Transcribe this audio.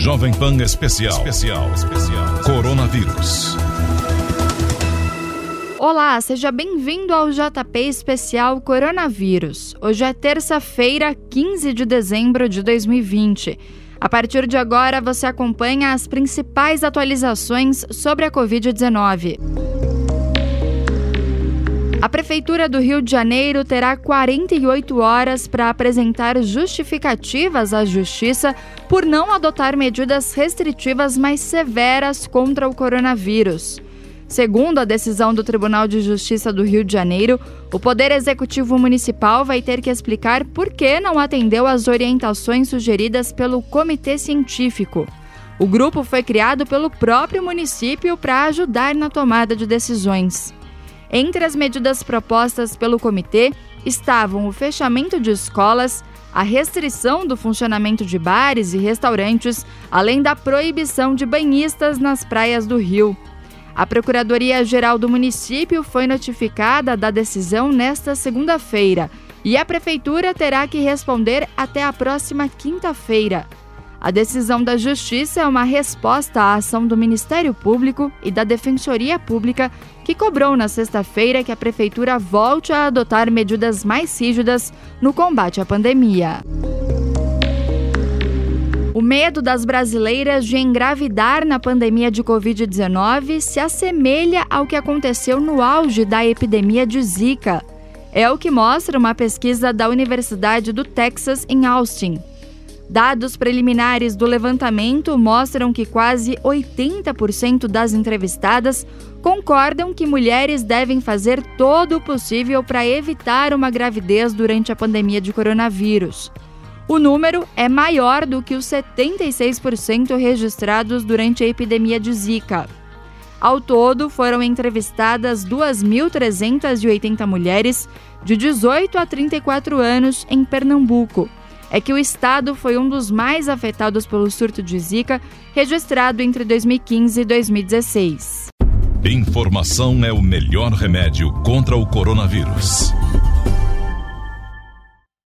Jovem Pan Especial. Coronavírus. Olá, seja bem-vindo ao JP Especial Coronavírus. Hoje é terça-feira, 15 de dezembro de 2020. A partir de agora, você acompanha as principais atualizações sobre a Covid-19. A Prefeitura do Rio de Janeiro terá 48 horas para apresentar justificativas à Justiça por não adotar medidas restritivas mais severas contra o coronavírus. Segundo a decisão do Tribunal de Justiça do Rio de Janeiro, o Poder Executivo Municipal vai ter que explicar por que não atendeu às orientações sugeridas pelo Comitê Científico. O grupo foi criado pelo próprio município para ajudar na tomada de decisões. Entre as medidas propostas pelo comitê estavam o fechamento de escolas, a restrição do funcionamento de bares e restaurantes, além da proibição de banhistas nas praias do Rio. A Procuradoria-Geral do município foi notificada da decisão nesta segunda-feira e a Prefeitura terá que responder até a próxima quinta-feira. A decisão da Justiça é uma resposta à ação do Ministério Público e da Defensoria Pública, que cobrou na sexta-feira que a Prefeitura volte a adotar medidas mais rígidas no combate à pandemia. O medo das brasileiras de engravidar na pandemia de Covid-19 se assemelha ao que aconteceu no auge da epidemia de Zika. É o que mostra uma pesquisa da Universidade do Texas, em Austin. Dados preliminares do levantamento mostram que quase 80% das entrevistadas concordam que mulheres devem fazer todo o possível para evitar uma gravidez durante a pandemia de coronavírus. O número é maior do que os 76% registrados durante a epidemia de Zika. Ao todo, foram entrevistadas 2.380 mulheres de 18 a 34 anos em Pernambuco. É que o estado foi um dos mais afetados pelo surto de Zika, registrado entre 2015 e 2016. Informação é o melhor remédio contra o coronavírus.